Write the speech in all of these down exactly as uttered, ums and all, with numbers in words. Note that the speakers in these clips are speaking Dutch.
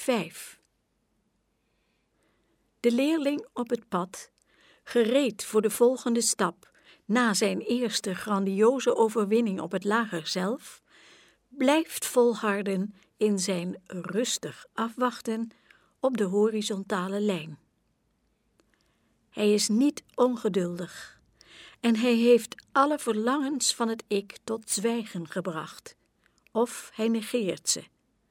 vijf. De leerling op het pad, gereed voor de volgende stap na zijn eerste grandioze overwinning op het lager zelf, blijft volharden in zijn rustig afwachten op de horizontale lijn. Hij is niet ongeduldig en hij heeft alle verlangens van het ik tot zwijgen gebracht, of hij negeert ze.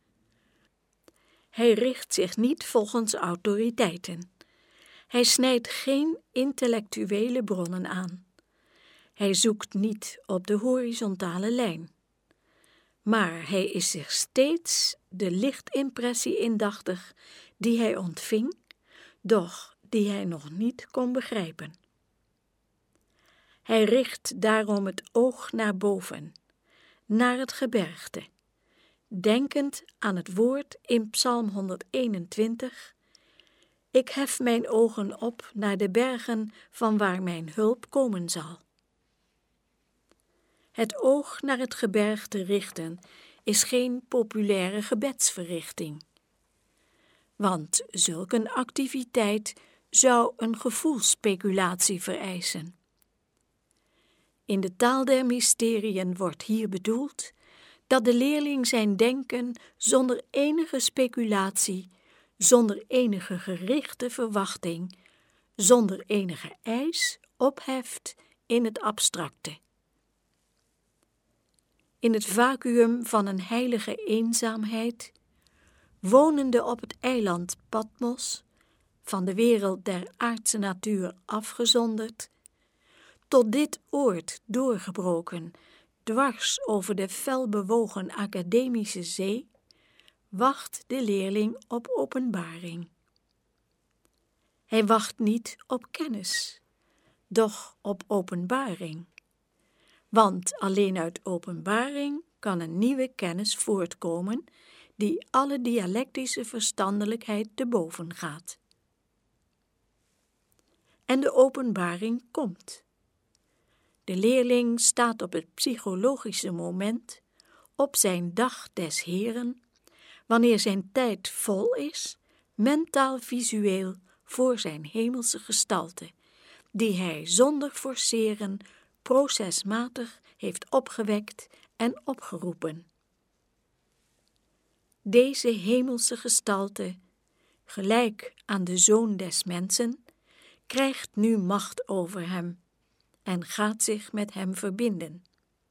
Hij richt zich niet volgens autoriteiten. Hij snijdt geen intellectuele bronnen aan. Hij zoekt niet op de horizontale lijn. Maar hij is zich steeds de lichtimpressie indachtig die hij ontving, doch die hij nog niet kon begrijpen. Hij richt daarom het oog naar boven, naar het gebergte, denkend aan het woord in Psalm honderdeenentwintig: Ik hef mijn ogen op naar de bergen van waar mijn hulp komen zal. Het oog naar het gebergte richten is geen populaire gebedsverrichting, want zulke een activiteit zou een gevoelsspeculatie vereisen. In de taal der mysteriën wordt hier bedoeld dat de leerling zijn denken zonder enige speculatie, zonder enige gerichte verwachting, zonder enige eis opheft in het abstracte. In het vacuüm van een heilige eenzaamheid, wonende op het eiland Patmos, van de wereld der aardse natuur afgezonderd, tot dit oord doorgebroken, dwars over de felbewogen academische zee, wacht de leerling op openbaring. Hij wacht niet op kennis, doch op openbaring. Want alleen uit openbaring kan een nieuwe kennis voortkomen die alle dialectische verstandelijkheid te boven gaat. En de openbaring komt. De leerling staat op het psychologische moment, op zijn dag des Heren, wanneer zijn tijd vol is, mentaal-visueel voor zijn hemelse gestalte, die hij zonder forceren procesmatig heeft opgewekt en opgeroepen. Deze hemelse gestalte, gelijk aan de Zoon des Mensen, krijgt nu macht over hem en gaat zich met hem verbinden.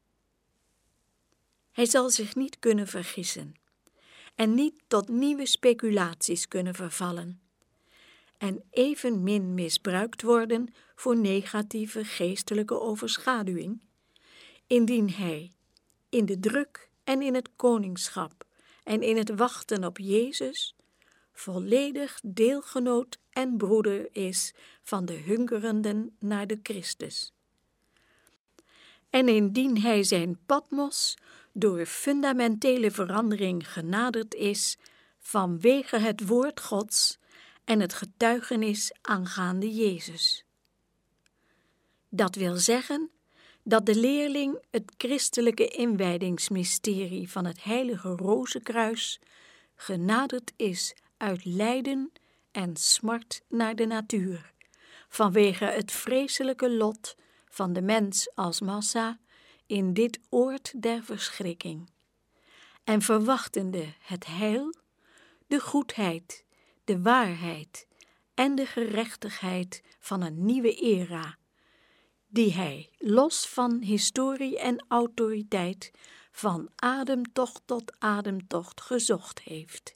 Hij zal zich niet kunnen vergissen en niet tot nieuwe speculaties kunnen vervallen en evenmin misbruikt worden voor negatieve geestelijke overschaduwing, indien hij in de druk en in het koningschap en in het wachten op Jezus volledig deelgenoot en broeder is van de hungerenden naar de Christus. En indien hij zijn Patmos door fundamentele verandering genaderd is vanwege het woord Gods en het getuigenis aangaande Jezus. Dat wil zeggen dat de leerling het christelijke inwijdingsmysterie van het heilige Rozenkruis genaderd is uit lijden en smart naar de natuur, vanwege het vreselijke lot van de mens als massa in dit oord der verschrikking, en verwachtende het heil, de goedheid, de waarheid en de gerechtigheid van een nieuwe era, die hij, los van historie en autoriteit, van ademtocht tot ademtocht gezocht heeft.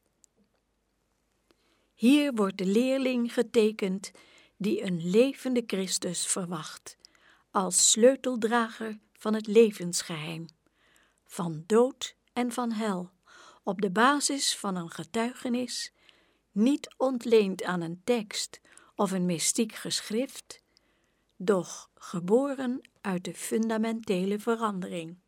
Hier wordt de leerling getekend die een levende Christus verwacht, als sleuteldrager van het levensgeheim, van dood en van hel, op de basis van een getuigenis, niet ontleend aan een tekst of een mystiek geschrift, doch geboren uit de fundamentele verandering.